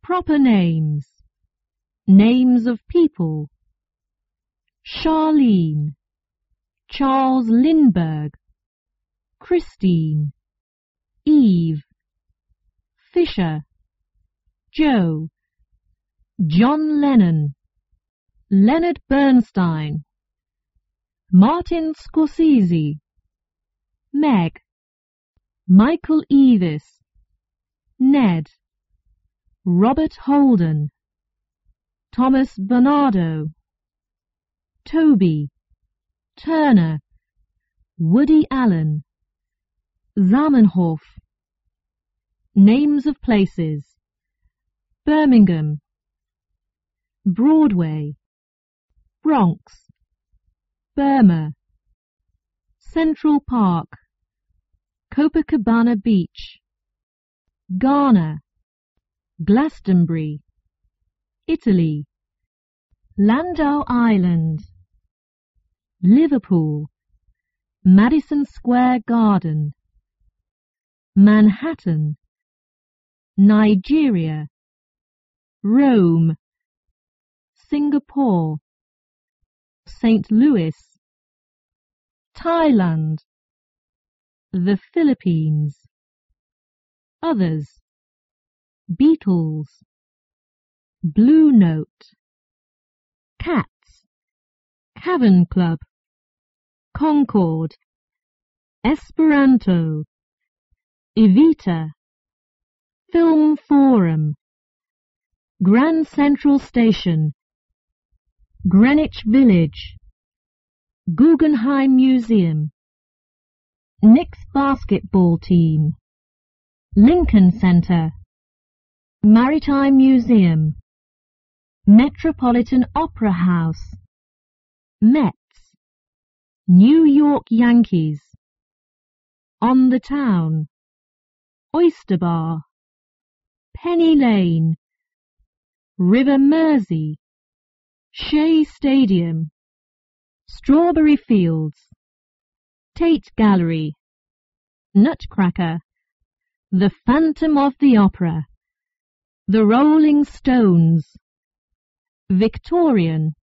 Proper names. Names of people. Charlene, Charles Lindbergh, Christine, Eve, Fisher, Joe, John Lennon, Leonard Bernstein, Martin Scorsese, Meg, Michael Eavis, Ned, Robert Holden, Thomas Bernardo, Toby, Turner, Woody Allen, Zamenhof. Names of places. Birmingham, Broadway, Bronx, Burma, Central Park, Copacabana Beach, Ghana, Glastonbury, Italy, Landau Island, Liverpool, Madison Square Garden, Manhattan, Nigeria, Rome, Singapore, St. Louis, Thailand, the Philippines, others, Beatles, Blue Note, Cats, Cavern Club, Concord, Esperanto, Evita, Film Forum, Grand Central Station, Greenwich Village, Guggenheim Museum, Knicks basketball team, Lincoln Center, Maritime Museum, Metropolitan Opera House, Mets, New York Yankees, On the Town, Oyster Bar, Penny Lane, River Mersey, Shea Stadium, Strawberry Fields, Tate Gallery, Nutcracker, The Phantom of the Opera, The Rolling Stones, Victorian,